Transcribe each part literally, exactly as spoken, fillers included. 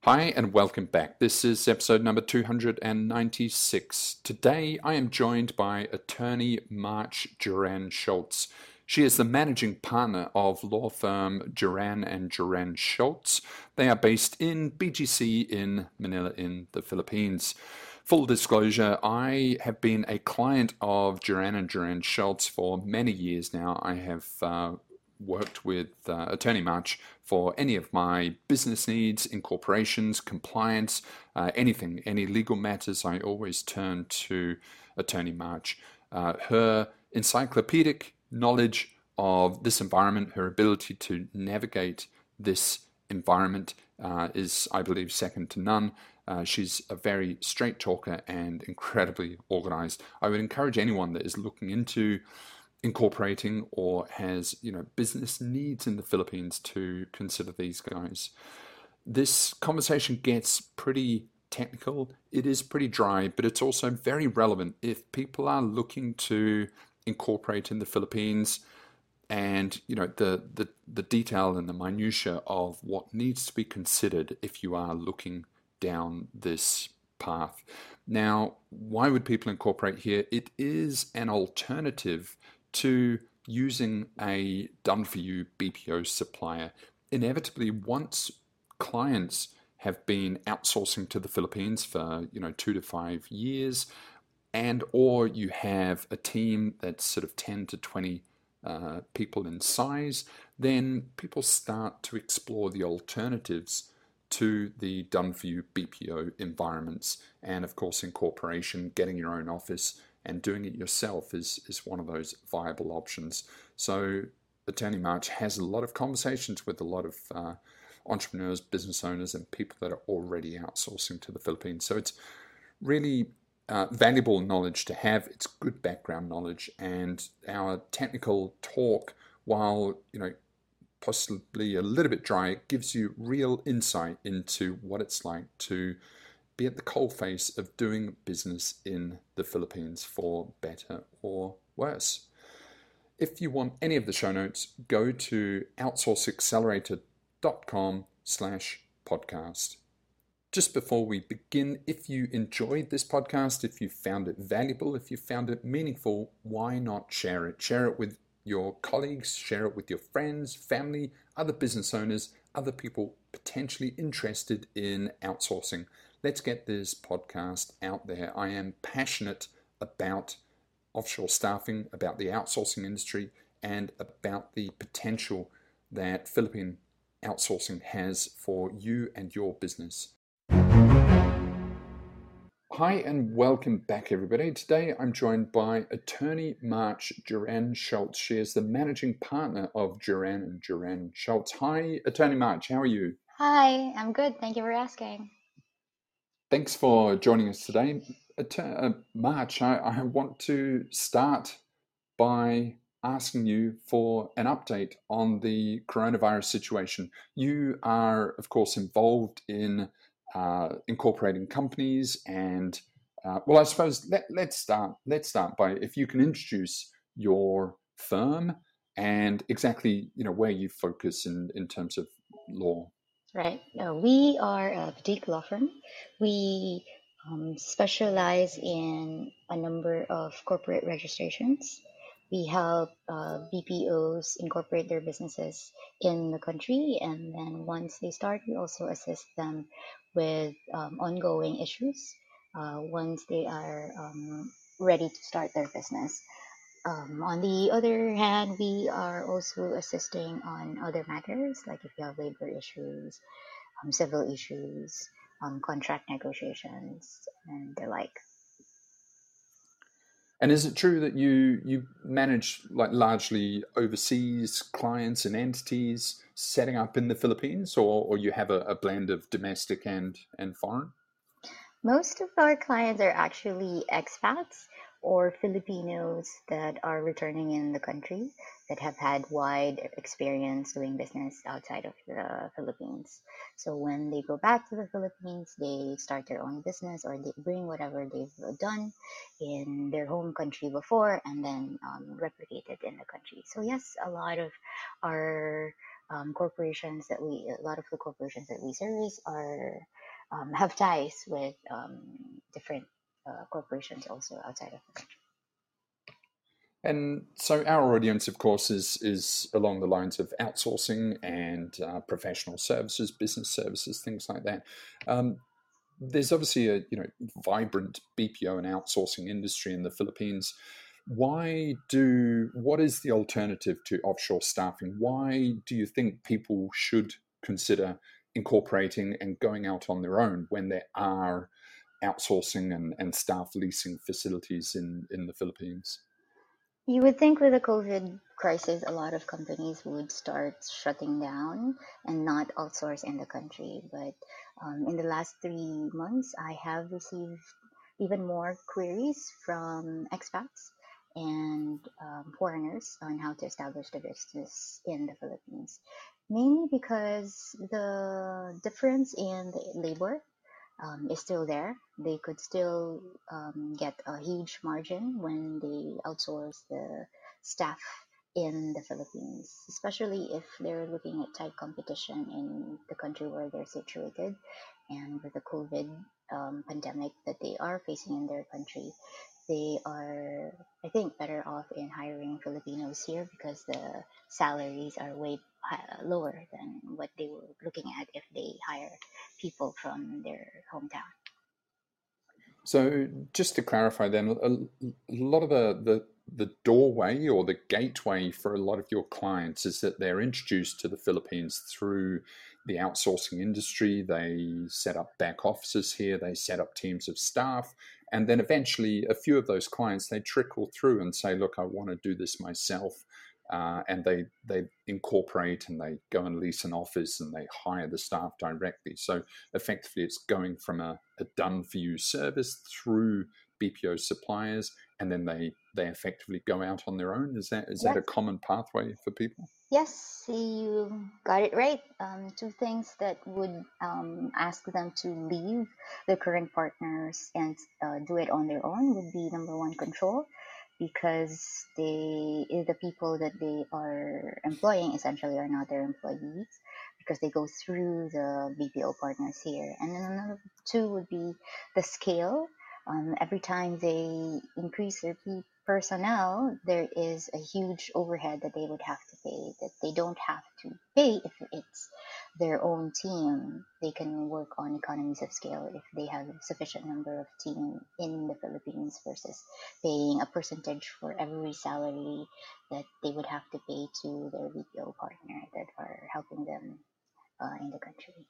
Hi and welcome back. This is episode number two hundred ninety-six. Today I am joined by attorney March Duran Schultz. She is the managing partner of law firm Duran and Duran Schultz. They are based in B G C in Manila in the Philippines. Full disclosure, I have been a client of Duran and Duran Schultz for many years now. I have uh, worked with uh, Attorney March for any of my business needs, incorporations, compliance, uh, anything, any legal matters. I always turn to Attorney March. Uh, her encyclopedic knowledge of this environment, her ability to navigate this environment uh, is, I believe, second to none. Uh, she's a very straight talker and incredibly organized. I would encourage anyone that is looking into incorporating or has, you know, business needs in the Philippines to consider these guys. This conversation gets pretty technical. It is pretty dry, but it's also very relevant if people are looking to incorporate in the Philippines, and you know the the the detail and the minutia of what needs to be considered if you are looking down this path. Now, why would people incorporate here? It is an alternative to using a done-for-you B P O supplier. Inevitably, once clients have been outsourcing to the Philippines for, you know, two to five years, and or you have a team that's sort of ten to twenty uh, people in size, then people start to explore the alternatives to the done-for-you B P O environments. And of course, incorporation, getting your own office, and doing it yourself is, is one of those viable options. So Attorney March has a lot of conversations with a lot of uh, entrepreneurs, business owners, and people that are already outsourcing to the Philippines. So it's really uh, valuable knowledge to have. It's good background knowledge, and our technical talk, while you know possibly a little bit dry, it gives you real insight into what it's like to be at the coalface of doing business in the Philippines, for better or worse. If you want any of the show notes, go to outsourceaccelerator.com slash podcast. Just before we begin, if you enjoyed this podcast, if you found it valuable, if you found it meaningful, why not share it? Share it with your colleagues, share it with your friends, family, other business owners, other people potentially interested in outsourcing. Let's get this podcast out there. I am passionate about offshore staffing, about the outsourcing industry, and about the potential that Philippine outsourcing has for you and your business. Hi and welcome back, everybody. Today I'm joined by attorney March Duran Schultz. She is the managing partner of Duran and Duran Schultz. Hi, attorney March. How are you? Hi, I'm good. Thank you for asking. Thanks for joining us today. Uh, March, I, I want to start by asking you for an update on the coronavirus situation. You are, of course, involved in uh, incorporating companies, and uh, well, I suppose let, let's start. Let's start by if you can introduce your firm and exactly you know where you focus in in terms of law. Right. Uh, we are a boutique law firm. We um, specialize in a number of corporate registrations. We help uh, B P Os incorporate their businesses in the country, and then once they start, we also assist them with um, ongoing issues uh, once they are um, ready to start their business. Um, on the other hand, we are also assisting on other matters, like if you have labor issues, um, civil issues, um, contract negotiations, and the like. And is it true that you you manage like largely overseas clients and entities setting up in the Philippines, or, or you have a, a blend of domestic and, and foreign? Most of our clients are actually expats or Filipinos that are returning in the country that have had wide experience doing business outside of the Philippines. So when they go back to the Philippines, they start their own business or they bring whatever they've done in their home country before and then um, replicate it in the country. So yes, a lot of our um, corporations that we, a lot of the corporations that we service are um, have ties with um, different uh, corporations also outside of the country. And so our audience, of course, is is along the lines of outsourcing and uh, professional services, business services, things like that. Um, there's obviously a you know vibrant B P O and outsourcing industry in the Philippines. Why do what is the alternative to offshore staffing? Why do you think people should consider incorporating and going out on their own when there are outsourcing and, and staff leasing facilities in, in the Philippines? You would think with the COVID crisis, a lot of companies would start shutting down and not outsource in the country. But um, in the last three months, I have received even more queries from expats and um, foreigners on how to establish the business in the Philippines. Mainly because the difference in the labor um, is still there. They could still um, get a huge margin when they outsource the staff in the Philippines, especially if they're looking at tight competition in the country where they're situated and with the COVID um, pandemic that they are facing in their country. They are, I think, better off in hiring Filipinos here because the salaries are way hi- lower than what they were looking at if they hire people from their hometown. So just to clarify then, a, a lot of the, the the doorway or the gateway for a lot of your clients is that they're introduced to the Philippines through the outsourcing industry. They set up back offices here, they set up teams of staff, and then eventually a few of those clients they trickle through and say, look, I want to do this myself. Uh, and they they incorporate and they go and lease an office and they hire the staff directly. So effectively, it's going from a, a done for you service through B P O suppliers, and then they they effectively go out on their own. Is that is that Yes, a common pathway for people? yes, you got it right. Um, two things that would um, ask them to leave the current partners and uh, do it on their own would be number one, control, because they the people that they are employing essentially are not their employees because they go through the B P O partners here. And then another two would be the scale. Um, every time they increase their pe- personnel, there is a huge overhead that they would have to pay that they don't have to pay if it's their own team. They can work on economies of scale if they have a sufficient number of team in the Philippines versus paying a percentage for every salary that they would have to pay to their B P O partner that are helping them uh, in the country.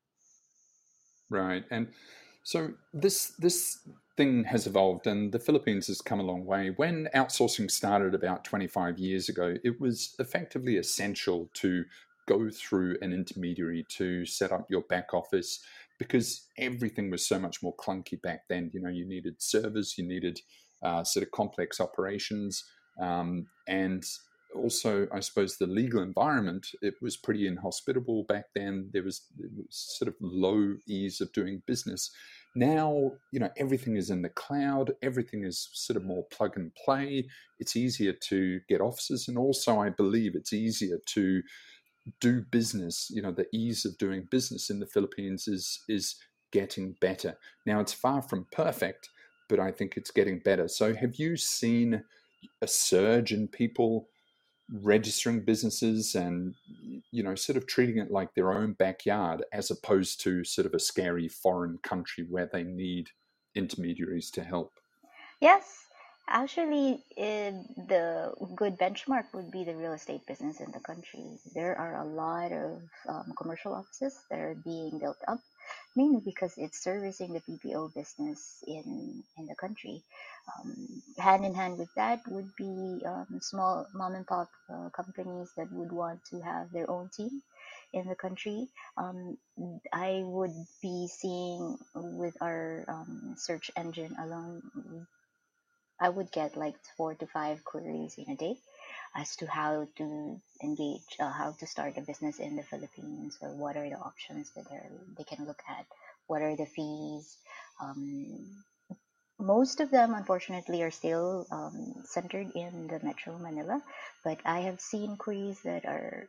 Right. And so this this thing has evolved and the Philippines has come a long way. When outsourcing started about twenty-five years ago, it was effectively essential to go through an intermediary to set up your back office because everything was so much more clunky back then. You know, you needed servers, you needed uh, sort of complex operations, um, and also, I suppose the legal environment, it was pretty inhospitable back then. There was, it was sort of low ease of doing business. Now, you know, everything is in the cloud. Everything is sort of more plug and play. It's easier to get offices, and also, I believe it's easier to do business. You know, the ease of doing business in the Philippines is is getting better. Now, it's far from perfect, but I think it's getting better. So, have you seen a surge in people registering businesses and you know sort of treating it like their own backyard as opposed to sort of a scary foreign country where they need intermediaries to help? Yes, actually, uh, the good benchmark would be the real estate business in the country. There are a lot of um, commercial offices that are being built up, mainly because it's servicing the B P O business in in the country. Um, hand in hand with that would be um, small mom and pop uh, companies that would want to have their own team in the country. Um, I would be seeing with our um, search engine alone, I would get like four to five queries in a day as to how to engage, uh, how to start a business in the Philippines, or what are the options that they're, they can look at, what are the fees. Um, Most of them, unfortunately, are still um, centered in the Metro Manila, but I have seen queries that are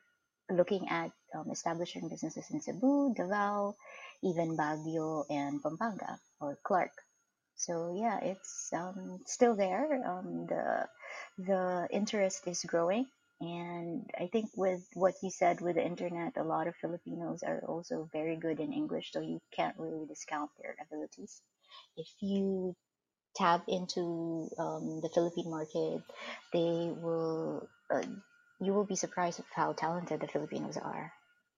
looking at um, establishing businesses in Cebu, Davao, even Baguio and Pampanga or Clark. So yeah, it's um, still there. Um, the the interest is growing, and I think with what you said with the internet, a lot of Filipinos are also very good in English, so you can't really discount their abilities. If you tap into um, the Philippine market, they will. Uh, you will be surprised at how talented the Filipinos are.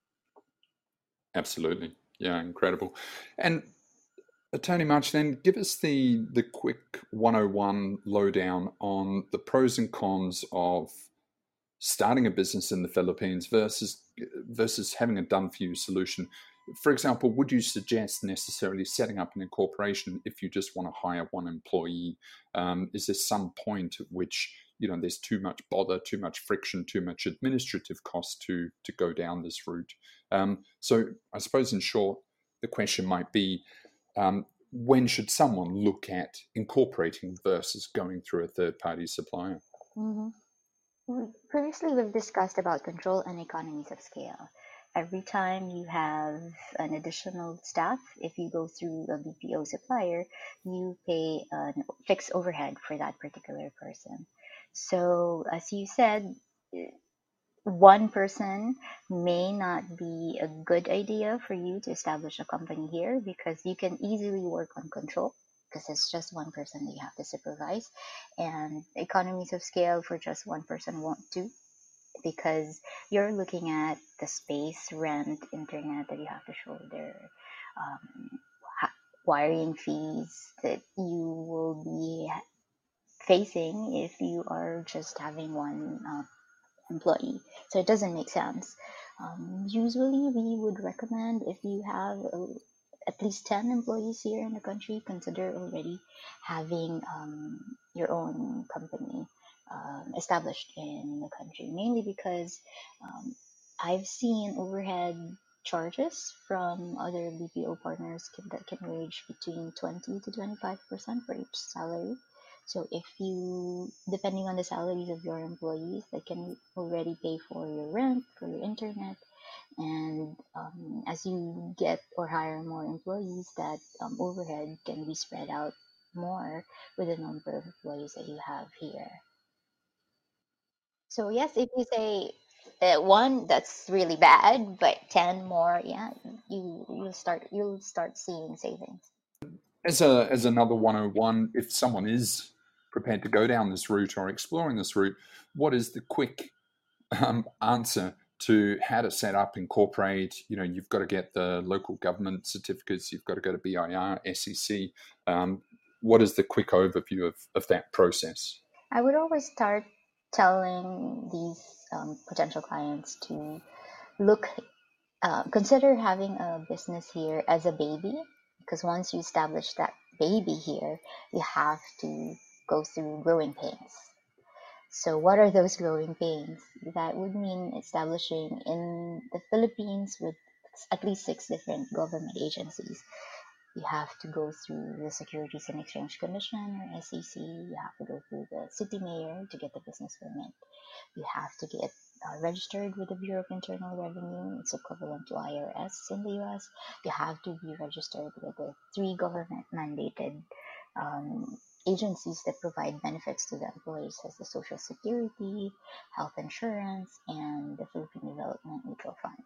Absolutely. Yeah, incredible. And uh, Tony March, then give us the the quick one oh one lowdown on the pros and cons of starting a business in the Philippines versus versus having a done for you solution. For example, would you suggest necessarily setting up an incorporation if you just want to hire one employee? Um, is there some point at which you know there's too much bother, too much friction, too much administrative cost to to go down this route? Um, so I suppose in short, the question might be, um, when should someone look at incorporating versus going through a third party supplier? Mm-hmm. We- Previously, we've discussed about control and economies of scale. Every time you have an additional staff, if you go through a B P O supplier, you pay a fixed overhead for that particular person. So, as you said, one person may not be a good idea for you to establish a company here because you can easily work on control because it's just one person that you have to supervise, and economies of scale for just one person won't do because you're looking at the space, rent, internet that you have to shoulder, um, ha- wiring fees that you will be facing if you are just having one uh, employee. So it doesn't make sense. Um, usually, we would recommend if you have uh, at least ten employees here in the country, consider already having um, your own company um, established in the country, mainly because um, I've seen overhead charges from other B P O partners can, that can range between twenty to twenty-five percent for each salary. So if you, depending on the salaries of your employees, they can already pay for your rent, for your internet, and um, as you get or hire more employees, that um, overhead can be spread out more with the number of employees that you have here. So yes, if you say uh, one, that's really bad, but ten more, yeah, you you'll start you'll start seeing savings. As a as another one oh one, if someone is prepared to go down this route or exploring this route, what is the quick um, answer to how to set up, incorporate? You know, you've got to get the local government certificates, you've got to go to B I R, S E C. Um, what is the quick overview of, of that process? I would always start telling these um, potential clients to look, uh, consider having a business here as a baby, because once you establish that baby here, you have to go through growing pains. So, what are those growing pains? That would mean establishing in the Philippines with at least six different government agencies. You have to go through the Securities and Exchange Commission or S E C. You have to go through the city mayor to get the business permit. You have to get uh, registered with the Bureau of Internal Revenue. It's equivalent to I R S in the U S. You have to be registered with the three government mandated um, agencies that provide benefits to the employees, as the Social Security, Health Insurance, and the Philippine Development Mutual Fund.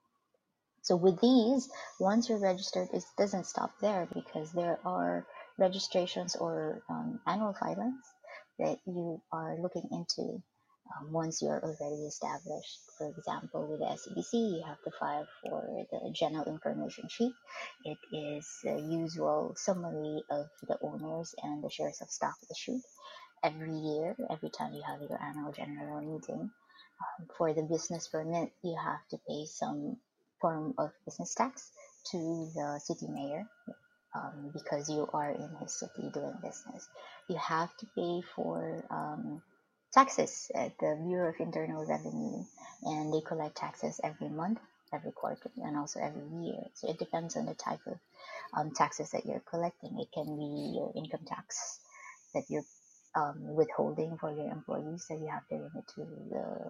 So with these, once you're registered, it doesn't stop there because there are registrations or um, annual filings that you are looking into um, once you're already established. For example, with the S E B C, you have to file for the general information sheet. It is the usual summary of the owners and the shares of stock issued every year, every time you have your annual general meeting. For the business permit, you have to pay some form of business tax to the city mayor um, because you are in his city doing business. You have to pay for um, taxes at the Bureau of Internal Revenue, and they collect taxes every month, every quarter, and also every year. So it depends on the type of um, taxes that you're collecting. It can be your income tax that you're um, withholding for your employees that you have to remit to the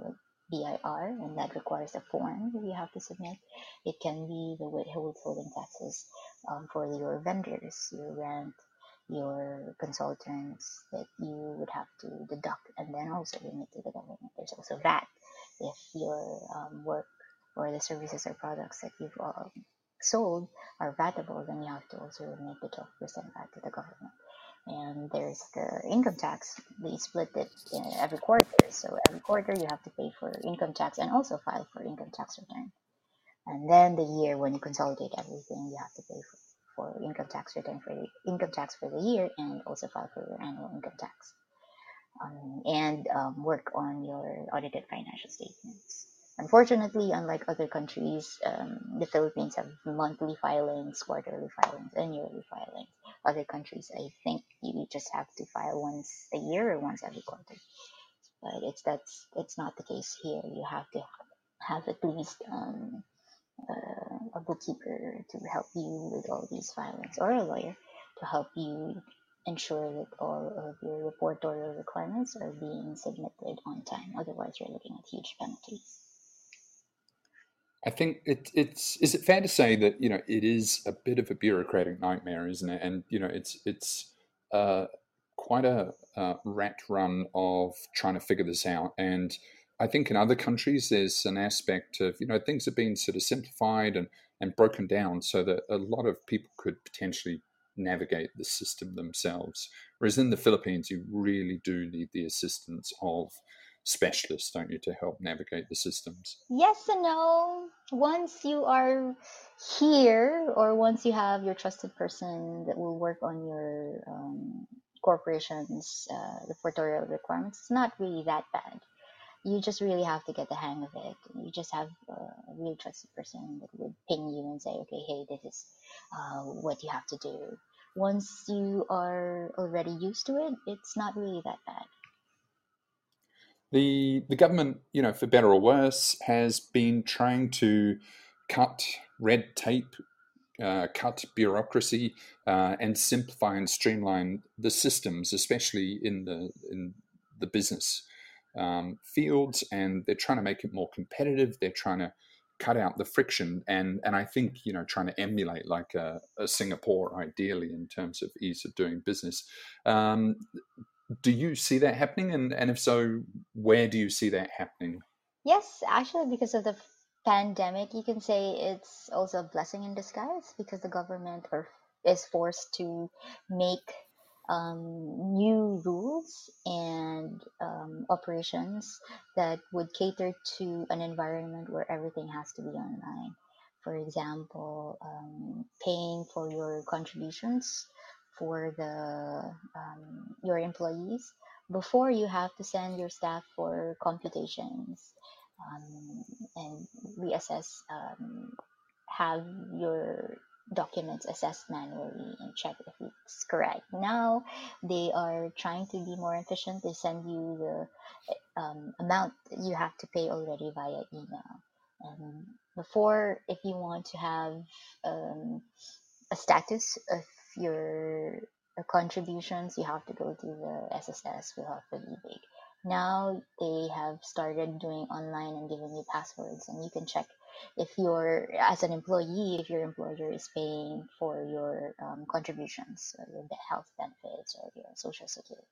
B I R, and that requires a form that you have to submit. It can be the withholding taxes um, for your vendors, your rent, your consultants that you would have to deduct and then also remit to the government. There's also V A T if your um, work or the services or products that you've um, sold are vatable, then you have to also remit the twelve percent back to the government. And there's the income tax. They split it in every quarter. So every quarter you have to pay for income tax and also file for income tax return. And then the year when you consolidate everything, you have to pay for, for income tax return for the income tax for the year and also file for your annual income tax. Um, and um, work on your audited financial statements. Unfortunately, unlike other countries, um, the Philippines have monthly filings, quarterly filings, and yearly filings. Other countries, I think you just have to file once a year or once every quarter. But it's that's it's not the case here. You have to have at least um, uh, a bookkeeper to help you with all these filings, or a lawyer to help you ensure that all of your reportorial requirements are being submitted on time. Otherwise, you're looking at huge penalties. I think it, it's is it fair to say that you know it is a bit of a bureaucratic nightmare, isn't it? And you know it's it's uh, quite a uh, rat run of trying to figure this out. And I think in other countries there's an aspect of you know things have been sort of simplified and and broken down so that a lot of people could potentially navigate the system themselves. Whereas in the Philippines, you really do need the assistance of specialists, don't you, to help navigate the systems? Yes and no. Once you are here, or once you have your trusted person that will work on your um, corporation's uh, reportorial requirements, it's not really that bad. You just really have to get the hang of it. You just have uh, a really trusted person that would ping you and say, okay, hey, this is uh, what you have to do. Once you are already used to it, it's not really that bad. The the government, you know, for better or worse, has been trying to cut red tape, uh, cut bureaucracy, uh, and simplify and streamline the systems, especially in the in the business um, fields. And they're trying to make it more competitive. They're trying to cut out the friction, and and I think you know trying to emulate like a, a Singapore ideally in terms of ease of doing business. Um, do you see that happening? And, and if so, where do you see that happening? Yes, actually, because of the pandemic, you can say it's also a blessing in disguise because the government or is forced to make um, new rules and um, operations that would cater to an environment where everything has to be online. For example, um, paying for your contributions for the um, your employees before you have to send your staff for computations um, and reassess, um, have your documents assessed manually and check if it's correct. Now they are trying to be more efficient. They send you the um, amount that you have to pay already via email. And before, if you want to have um, a status of your uh, contributions, you have to go to the S S S, will have to be big. Now they have started doing online and giving you passwords, and you can check if you're, as an employee, if your employer is paying for your um, contributions, or your health benefits, or your social security.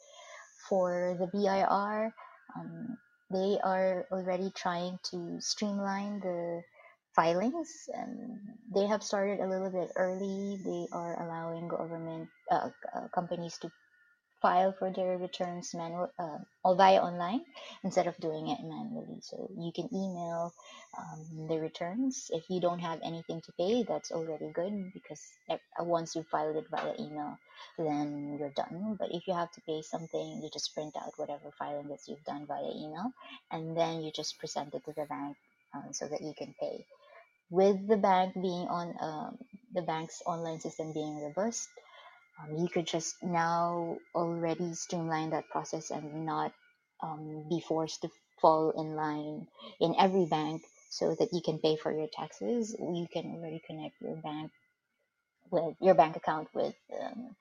For the B I R, um, they are already trying to streamline the filings, and they have started a little bit early. They are allowing government uh, uh, companies to file for their returns manual uh, all via online instead of doing it manually. So you can email um, the returns. If you don't have anything to pay, that's already good because once you filed it via email, then you're done. But if you have to pay something, you just print out whatever filing that you've done via email, and then you just present it to the bank um, so that you can pay. With the bank being on um, the bank's online system being robust, um, you could just now already streamline that process and not um, be forced to fall in line in every bank so that you can pay for your taxes. You can already connect your bank with your bank account with um,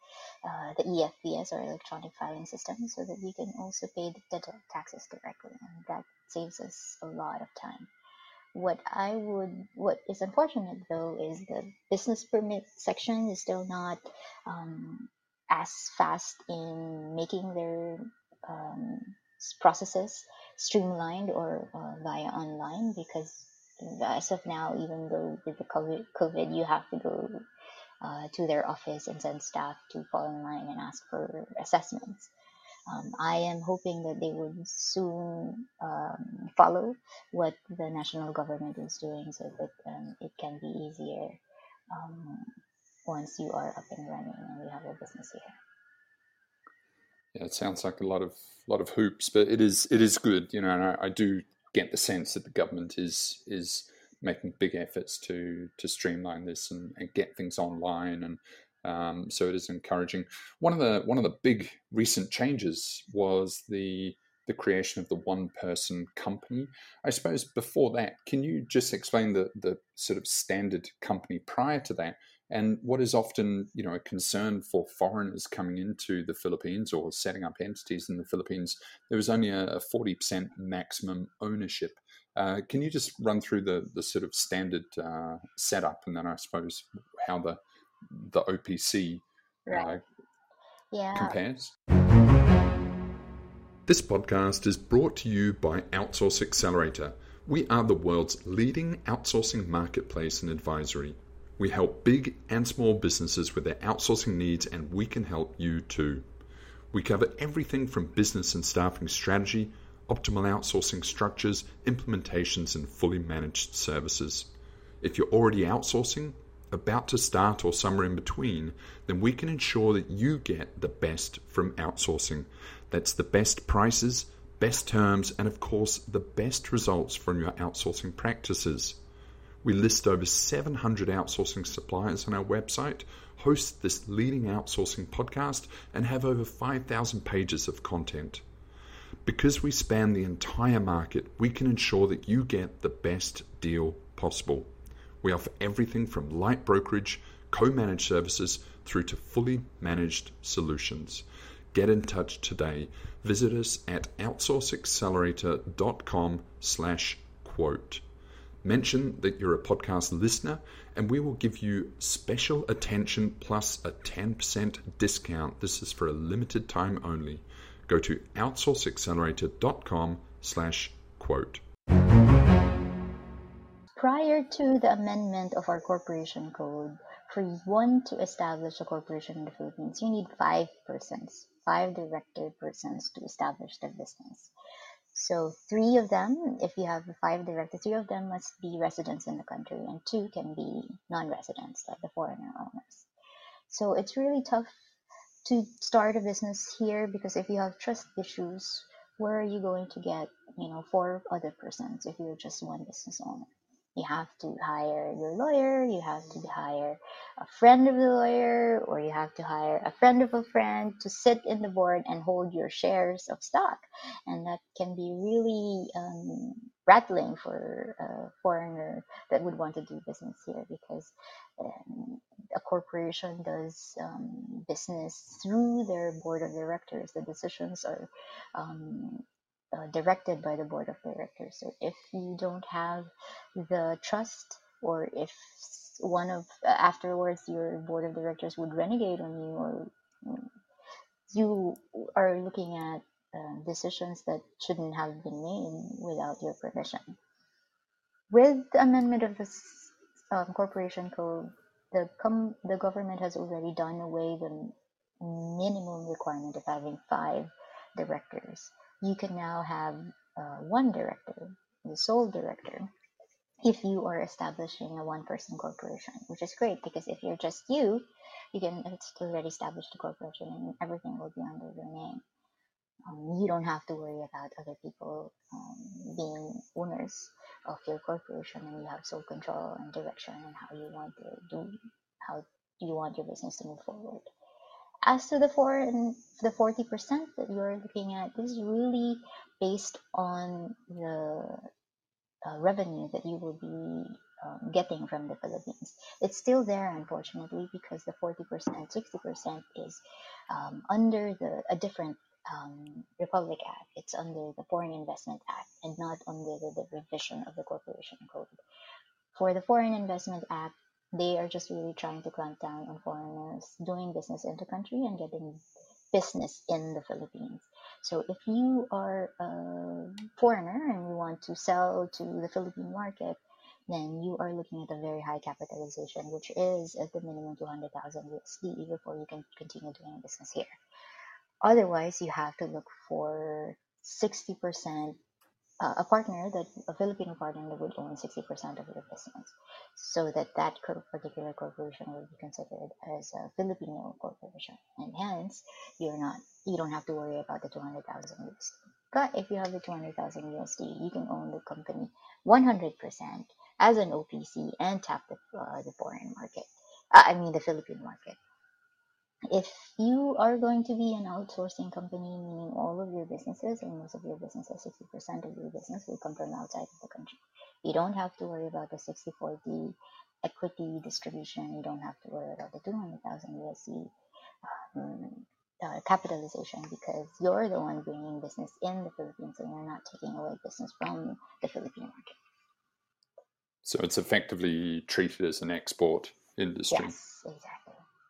uh, the E F P S, or electronic filing system, so that we can also pay the, the taxes directly, and that saves us a lot of time. What I would, what is unfortunate though, is the business permit section is still not um, as fast in making their um, processes streamlined or uh, via online, because as of now, even though with the COVID, COVID you have to go uh, to their office and send staff to fall in line and ask for assessments. Um, I am hoping that they would soon um, follow what the national government is doing, so that um, it can be easier um, once you are up and running and you have a business here. Yeah, it sounds like a lot of lot of hoops, but it is it is good, you know. And I, I do get the sense that the government is is making big efforts to to streamline this and, and get things online, and um, so it is encouraging. One of the one of the big recent changes was the the creation of the one person company. I suppose before that, can you just explain the the sort of standard company prior to that? And what is often, you know, a concern for foreigners coming into the Philippines or setting up entities in the Philippines, there was only a forty percent maximum ownership. Uh, can you just run through the, the sort of standard uh, setup, and then I suppose how the the O P C Right. uh, Yeah. compares? This podcast is brought to you by Outsource Accelerator. We are the world's leading outsourcing marketplace and advisory. We help big and small businesses with their outsourcing needs, and we can help you too. We cover everything from business and staffing strategy, optimal outsourcing structures, implementations, and fully managed services. If you're already outsourcing, about to start, or somewhere in between, then we can ensure that you get the best from outsourcing. That's the best prices, best terms, and of course, the best results from your outsourcing practices. We list over seven hundred outsourcing suppliers on our website, host this leading outsourcing podcast, and have over five thousand pages of content. Because we span the entire market, we can ensure that you get the best deal possible. We offer everything from light brokerage, co-managed services, through to fully managed solutions. Get in touch today. Visit us at outsourceaccelerator.com slash quote. Mention that you're a podcast listener, and we will give you special attention plus a ten percent discount. This is for a limited time only. Go to outsourceaccelerator.com slash quote. Prior to the amendment of our corporation code, for one to establish a corporation in the Philippines, you need five persons, five director persons to establish the business. So three of them, if you have five directors, three of them must be residents in the country, and two can be non-residents, like the foreigner owners. So it's really tough to start a business here, because if you have trust issues, where are you going to get, you know, four other persons if you're just one business owner? You have to hire your lawyer, you have to hire a friend of the lawyer, or you have to hire a friend of a friend to sit in the board and hold your shares of stock. And that can be really um, rattling for a foreigner that would want to do business here, because um, a corporation does um, business through their board of directors. The decisions are um, uh, directed by the board of directors. So if you don't have the trust, or if one of uh, afterwards your board of directors would renegade on you, or um, you are looking at uh, decisions that shouldn't have been made without your permission. With the amendment of this um, corporation code, the com- the government has already done away the minimum requirement of having five directors. You can now have uh, one director, the sole director, if you are establishing a one-person corporation, which is great, because if you're just you, you can already establish the corporation and everything will be under your name. Um, you don't have to worry about other people um, being owners of your corporation, and you have sole control and direction and how you want to do, how you want your business to move forward. As to the four and the forty percent that you're looking at, this is really based on the uh, revenue that you will be um, getting from the Philippines. It's still there, unfortunately, because the forty percent, sixty percent is um, under the a different um, Republic Act. It's under the Foreign Investment Act and not under the, the revision of the Corporation Code. For the Foreign Investment Act, they are just really trying to clamp down on foreigners doing business in the country and getting business in the Philippines. So if you are a foreigner and you want to sell to the Philippine market, then you are looking at a very high capitalization, which is at the minimum two hundred thousand U S D before you can continue doing business here. Otherwise, you have to look for sixty percent uh, a partner that a Filipino partner that would own sixty percent of your business, so that that particular corporation will be considered as a Filipino corporation, and hence you're not you don't have to worry about the two hundred thousand U S D. But if you have the two hundred thousand U S D, you can own the company one hundred percent as an O P C and tap the, uh, the foreign market. Uh, I mean the Philippine market. If you are going to be an outsourcing company, meaning all of your businesses or most of your businesses, sixty percent of your business will come from outside of the country. You don't have to worry about the sixty forty equity distribution. You don't have to worry about the two hundred thousand U S D um, uh, capitalization, because you're the one bringing business in the Philippines and you're not taking away business from the Philippine market. So it's effectively treated as an export industry. Yes, exactly.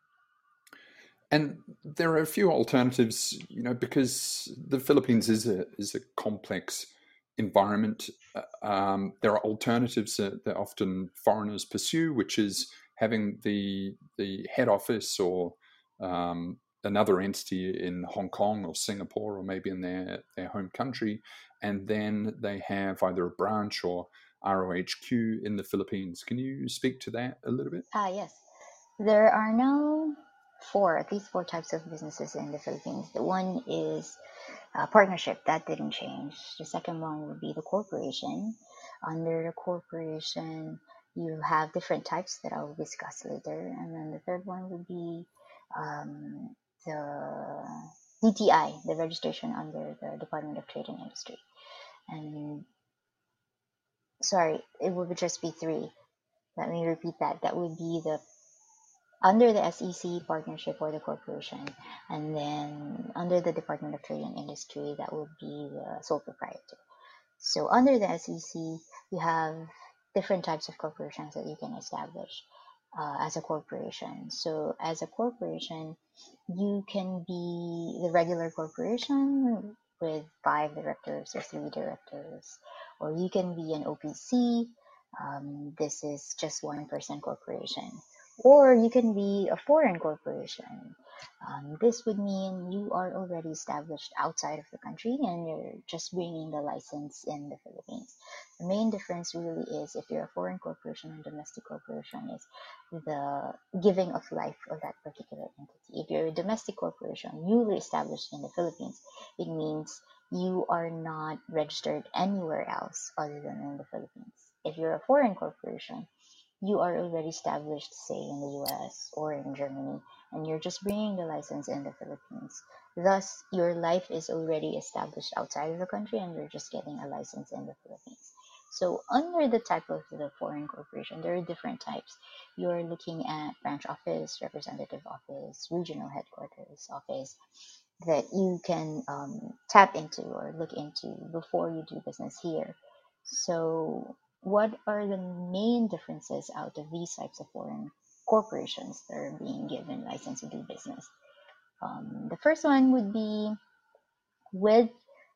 And there are a few alternatives, you know, because the Philippines is a is a complex environment. Uh, Um, there are alternatives that, that often foreigners pursue, which is having the the head office or um, another entity in Hong Kong or Singapore or maybe in their, their home country, and then they have either a branch or R O H Q in the Philippines. Can you speak to that a little bit? Ah, yes. There are now four, at least four types of businesses in the Philippines. The one is uh, partnership. That didn't change. The second one would be the corporation. Under the corporation, you have different types that I'll discuss later. And then the third one would be um, the D T I, the registration under the Department of Trade and Industry. And sorry, it would just be three. Let me repeat that. That would be the under the S E C partnership or the corporation, and then under the Department of Trade and Industry, that would be the sole proprietor. So under the S E C, you have different types of corporations that you can establish uh, as a corporation. So as a corporation, you can be the regular corporation with five directors or three directors, or you can be an O P C. Um, this is just one person corporation, or you can be a foreign corporation. Um, this would mean you are already established outside of the country and you're just bringing the license in the Philippines. The main difference really is if you're a foreign corporation and domestic corporation is the giving of life of that particular entity. If you're a domestic corporation newly established in the Philippines, it means you are not registered anywhere else other than in the Philippines. If you're a foreign corporation, you are already established, say, in the U S or in Germany, and you're just bringing the license in the Philippines. Thus, your life is already established outside of the country, and you're just getting a license in the Philippines. So, under the type of the foreign corporation, there are different types. You're looking at branch office, representative office, regional headquarters office that you can um, tap into or look into before you do business here. So, what are the main differences out of these types of foreign corporations that are being given license to do business? Um, the first one would be with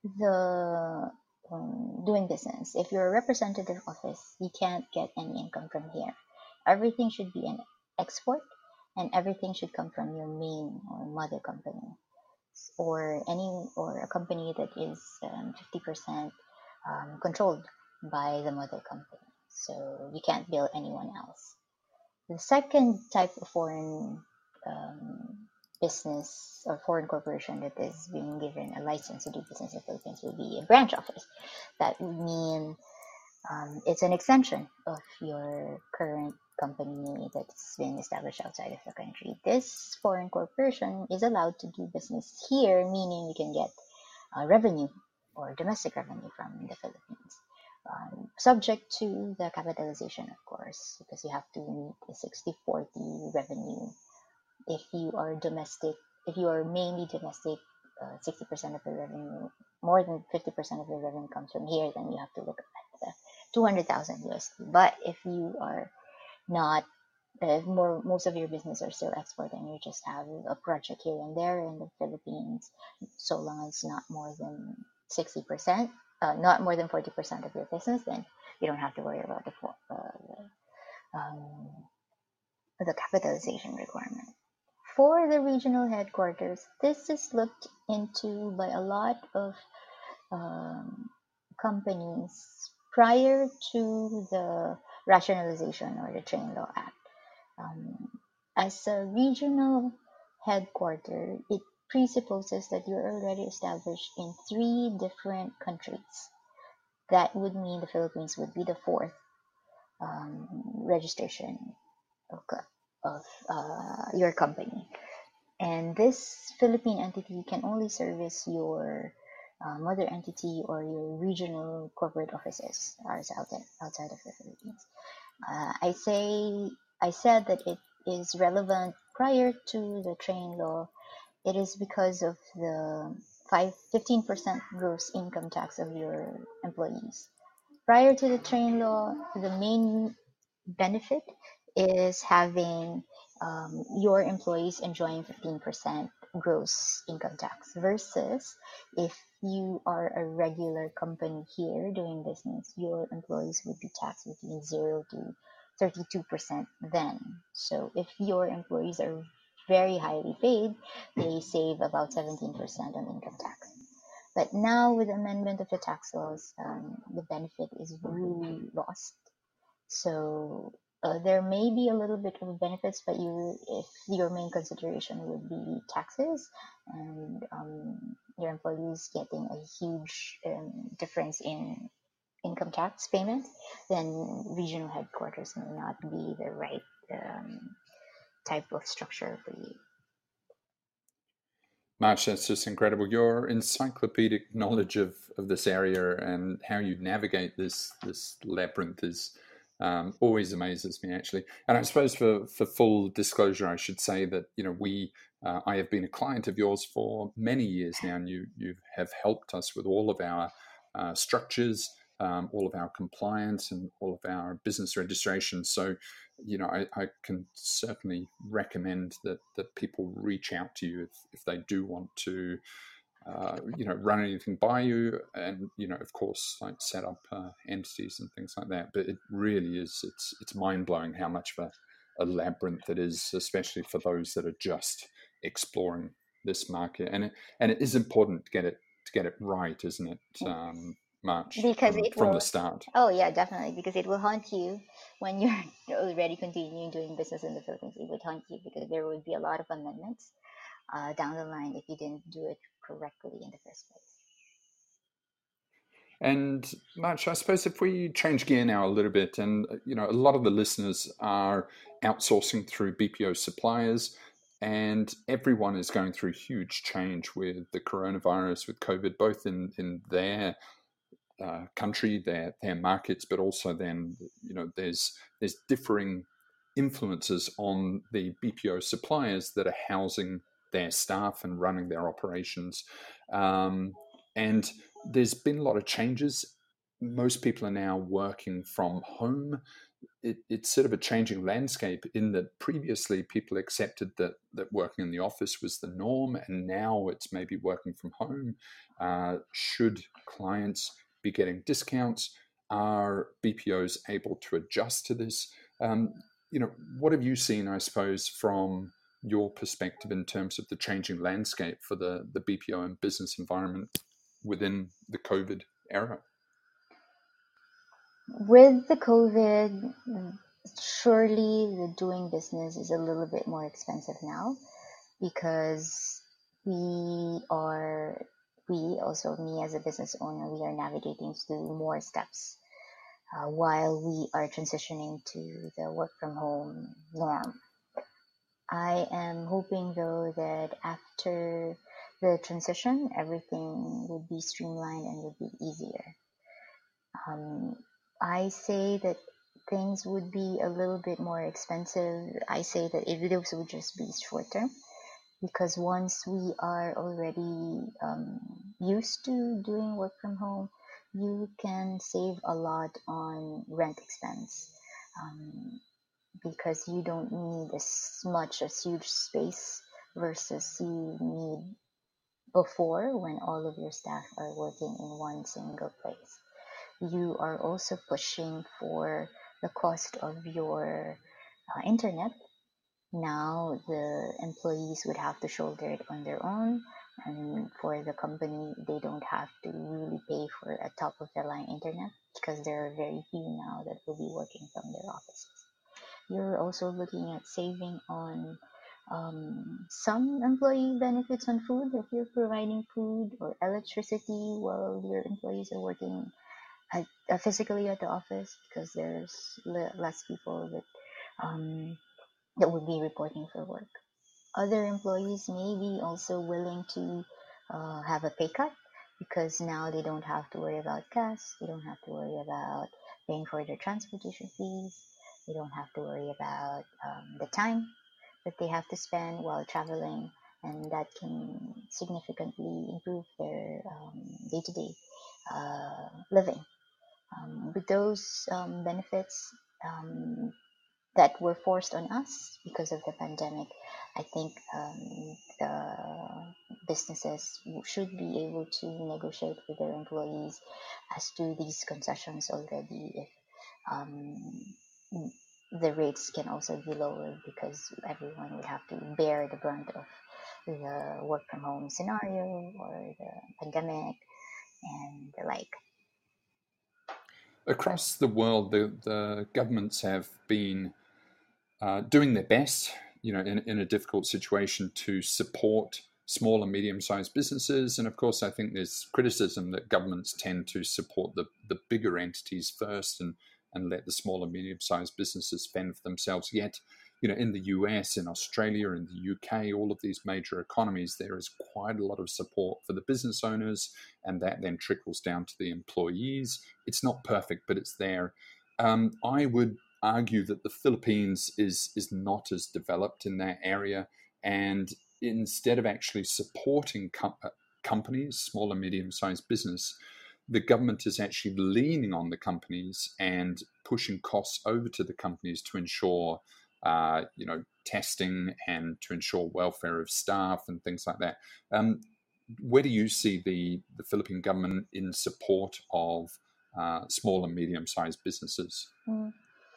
the um, doing business. If you're a representative office, you can't get any income from here. Everything should be an export, and everything should come from your main or mother company, or any or a company that is um, fifty percent um, controlled by the mother company. So you can't bill anyone else. The second type of foreign um, business or foreign corporation that is being given a license to do business in the Philippines would be a branch office. That would mean um, it's an extension of your current company that's been established outside of the country. This foreign corporation is allowed to do business here, meaning you can get uh, revenue or domestic revenue from the Philippines. um, subject to the capitalization, of course, because you have to meet the sixty forty revenue. If you are domestic, if you are mainly domestic, uh, sixty percent of the revenue, more than fifty percent of the revenue comes from here, then you have to look at the two hundred thousand U S D. But if you are not, if more, most of your business are still export and you just have a project here and there in the Philippines, so long as not more than sixty percent, uh, not more than forty percent of your business, then you don't have to worry about the, uh, um, the capitalization requirement. For the regional headquarters, this is looked into by a lot of um, companies prior to the rationalization or the Train Law Act. Um, as a regional headquarter, it presupposes that you're already established in three different countries. That would mean the Philippines would be the fourth um, registration of, of uh, your company. And this Philippine entity can only service your uh, mother entity or your regional corporate offices outside outside of the Philippines. Uh, I say I said that it is relevant prior to the Train Law. It is because of the five, fifteen percent gross income tax of your employees. Prior to the Train Law, the main benefit is having um, your employees enjoying fifteen percent gross income tax versus if you are a regular company here doing business, your employees would be taxed between zero to thirty-two percent then. So if your employees are very highly paid, they save about seventeen percent on income tax. But now with the amendment of the tax laws, um, the benefit is really lost. So uh, there may be a little bit of benefits, but you, if your main consideration would be taxes and um, your employees getting a huge um, difference in income tax payment, then regional headquarters may not be the right um, type of structure for you. March, that's just incredible. Your encyclopedic knowledge of, of this area and how you navigate this this labyrinth is um, always amazes me, actually. And I suppose for, for full disclosure, I should say that you know we uh, I have been a client of yours for many years now, and you you have helped us with all of our uh, structures, um, all of our compliance, and all of our business registration. So you know, I, I can certainly recommend that that people reach out to you if, if they do want to, uh, you know, run anything by you, and you know, of course, like set up uh, entities and things like that. But it really is it's it's mind blowing how much of a, a labyrinth it is, especially for those that are just exploring this market. And it, and it is important to get it to get it right, isn't it? Um, March Because from it from will, the start. oh yeah, definitely, because it will haunt you when you're already continuing doing business in the Philippines. It would haunt you because there would be a lot of amendments uh, down the line if you didn't do it correctly in the first place. And March, I suppose if we change gear now a little bit, and you know, a lot of the listeners are outsourcing through B P O suppliers, and everyone is going through huge change with the coronavirus, with COVID, both in in their uh, country, their their markets, but also then you know, there's there's differing influences on the B P O suppliers that are housing their staff and running their operations. Um, and there's been a lot of changes. Most people are now working from home. It, it's sort of a changing landscape in that previously people accepted that that working in the office was the norm, and now it's maybe working from home. Uh, should clients be getting discounts? Are B P Os able to adjust to this? Um, you know, what have you seen, I suppose, from your perspective in terms of the changing landscape for the, the B P O and business environment within the COVID era? With the COVID, surely the doing business is a little bit more expensive now because we are, we also, me as a business owner, we are navigating through more steps uh, while we are transitioning to the work from home norm. I am hoping though that after the transition, everything would be streamlined and would be easier. Um, I say that things would be a little bit more expensive. I say that if those would just be short term, because once we are already um, used to doing work from home, you can save a lot on rent expense, um, because you don't need as much as huge space versus you need before when all of your staff are working in one single place. You are also pushing for the cost of your uh, internet. Now the employees would have to shoulder it on their own, and for the company, they don't have to really pay for a top of the line internet because there are very few now that will be working from their offices. You're also looking at saving on um, some employee benefits on food if you're providing food or electricity while your employees are working at, uh, physically at the office, because there's le- less people that um, that would be reporting for work. Other employees may be also willing to uh, have a pay cut because now they don't have to worry about gas, they don't have to worry about paying for their transportation fees, they don't have to worry about um, the time that they have to spend while traveling, and that can significantly improve their um, day-to-day uh, living. Um, with those um, benefits, um, that were forced on us because of the pandemic, I think um, the businesses should be able to negotiate with their employees as to these concessions already. If um, the rates can also be lowered, because everyone would have to bear the brunt of the work from home scenario or the pandemic and the like. Across the world, the, the governments have been uh, doing their best, you know, in, in a difficult situation to support small and medium-sized businesses. And of course, I think there's criticism that governments tend to support the, the bigger entities first and, and let the small and medium-sized businesses fend for themselves. Yet, you know, in the U S, in Australia, in the U K, all of these major economies, there is quite a lot of support for the business owners, and that then trickles down to the employees. It's not perfect, but it's there. Um, I would argue that the Philippines is is not as developed in that area, and instead of actually supporting com- companies, small and medium-sized business, the government is actually leaning on the companies and pushing costs over to the companies to ensure, uh, you know, testing and to ensure welfare of staff and things like that. Um, where do you see the the Philippine government in support of uh, small and medium-sized businesses? Mm.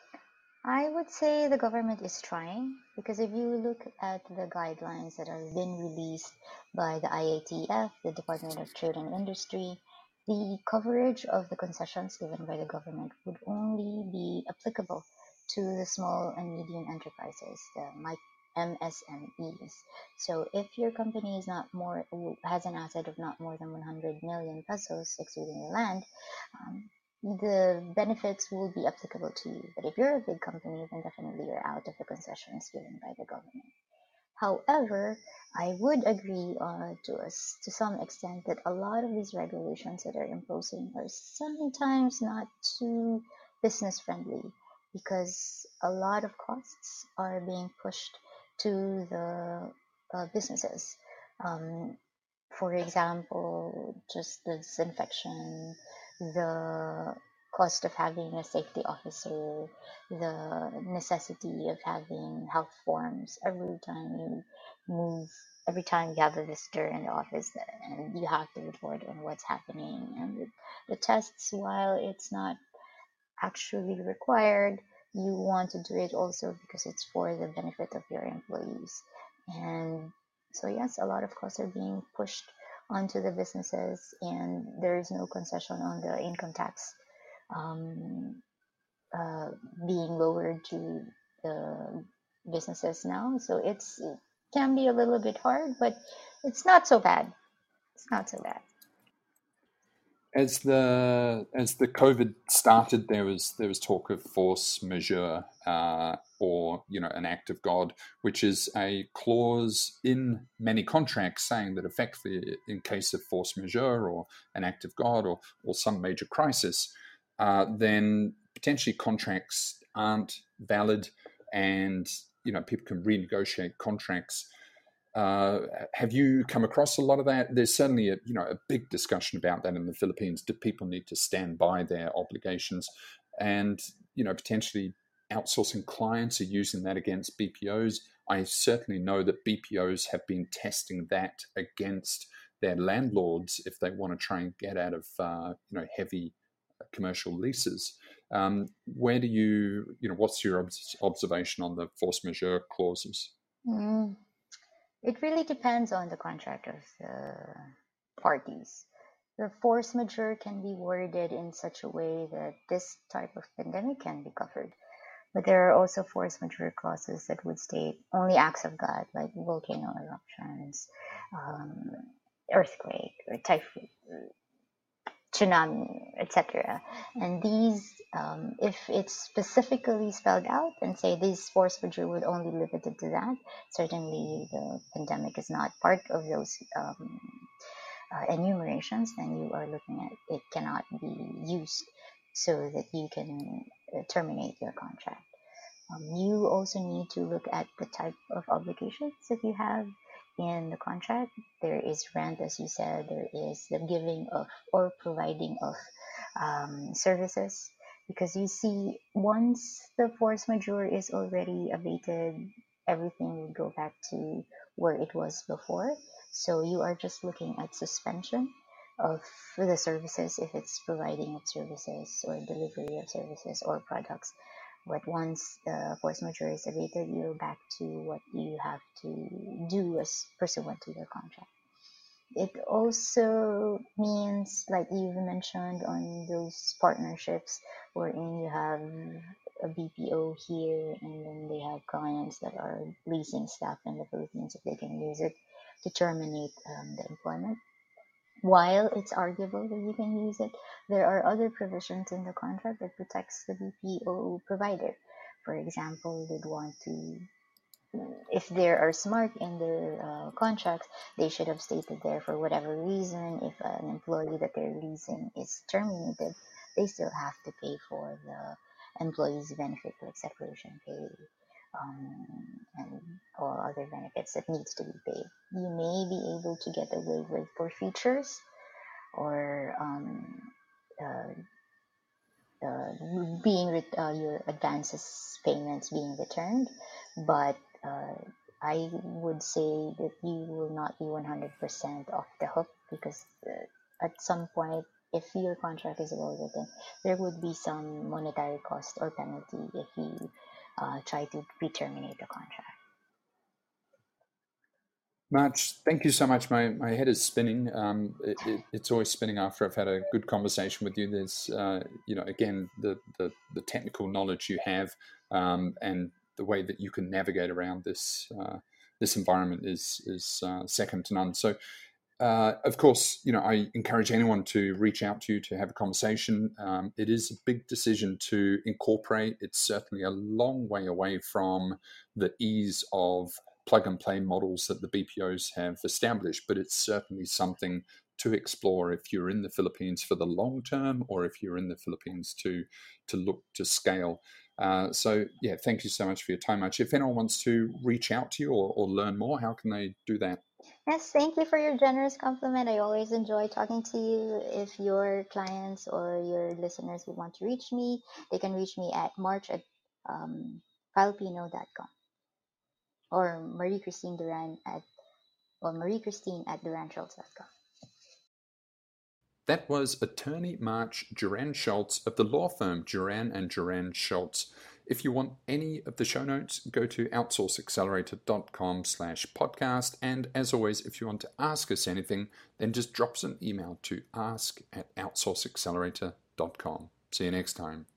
I would say the government is trying, because if you look at the guidelines that have been released by the I A T F, the Department of Trade and Industry, the coverage of the concessions given by the government would only be applicable to the small and medium enterprises, the M S M Es. So if your company is not more has an asset of not more than one hundred million pesos, excluding the land, um, the benefits will be applicable to you. But if you're a big company, then definitely you're out of the concessions given by the government. However, I would agree uh, to us to some extent that a lot of these regulations that are imposing are sometimes not too business friendly, because a lot of costs are being pushed to the uh, businesses. Um, for example, just the disinfection, the cost of having a safety officer, the necessity of having health forms every time you move, every time you have a visitor in the office, and you have to report on what's happening. And the, the tests, while it's not actually required, you want to do it also because it's for the benefit of your employees. And so, yes, a lot of costs are being pushed onto the businesses, and there is no concession on the income tax um, uh, being lowered to the businesses now. So it's it can be a little bit hard, but it's not so bad. It's not so bad. As the as the COVID started, there was there was talk of force majeure, uh, or you know an act of God, which is a clause in many contracts saying that effectively, in case of force majeure or an act of God or or some major crisis, uh, then potentially contracts aren't valid, and you know people can renegotiate contracts. Uh, have you come across a lot of that? There's certainly a you know a big discussion about that in the Philippines. Do people need to stand by their obligations? And you know potentially outsourcing clients are using that against B P Os. I certainly know that B P Os have been testing that against their landlords if they want to try and get out of uh, you know heavy commercial leases. Um, where do you you know what's your obs- observation on the force majeure clauses? Mm, it really depends on the contract of the parties. The force majeure can be worded in such a way that this type of pandemic can be covered. But there are also force majeure clauses that would state only acts of God, like volcano eruptions, um, earthquake, or typhoon, tsunami, et cetera. And these, um, if it's specifically spelled out and say this force majeure would only limited to that, certainly the pandemic is not part of those um, uh, enumerations, then you are looking at it cannot be used so that you can uh, terminate your contract. Um, you also need to look at the type of obligations that you have in the contract. There is rent, as you said, there is the giving of or providing of um, services. Because you see, once the force majeure is already abated, everything will go back to where it was before. So you are just looking at suspension of the services if it's providing of services or delivery of services or products. But once the force majeure is abated, you're back to what you have to do as pursuant to your contract. It also means, like you mentioned, on those partnerships wherein you have a B P O here and then they have clients that are leasing staff in the Philippines, if they can use it to terminate um, the employment. While it's arguable that you can use it, there are other provisions in the contract that protects the B P O provider. For example, they'd want to, if there are smart in their uh, contracts, they should have stated there for whatever reason, if an employee that they're leasing is terminated, they still have to pay for the employee's benefit, like separation pay, um, and all other benefits that needs to be paid. You may be able to get away with forfeitures or um, uh, uh, being re- uh, your advances payments being returned, but uh, I would say that you will not be one hundred percent off the hook because uh, at some point, if your contract is well written, there would be some monetary cost or penalty if you uh, try to re-terminate the contract. March, thank you so much. My my head is spinning. Um, it, it, it's always spinning after I've had a good conversation with you. There's, uh, you know, again, the, the, the technical knowledge you have um, and the way that you can navigate around this uh, this environment is is uh, second to none. So, uh, of course, you know, I encourage anyone to reach out to you to have a conversation. Um, it is a big decision to incorporate. It's certainly a long way away from the ease of plug and play models that the B P Os have established, but it's certainly something to explore if you're in the Philippines for the long term or if you're in the Philippines to to look to scale. Uh, so yeah, thank you so much for your time, Archie. If anyone wants to reach out to you or, or learn more, how can they do that? Yes, thank you for your generous compliment. I always enjoy talking to you. If your clients or your listeners would want to reach me, they can reach me at march at um, filipino dot com or Marie Christine Duran at or Marie Christine at duran schultz dot com. That was attorney March Duran Schultz of the law firm Duran and Duran Schultz. If you want any of the show notes, go to outsourceaccelerator.com slash podcast. And as always, if you want to ask us anything, then just drop us an email to ask at outsourceaccelerator dot com. See you next time.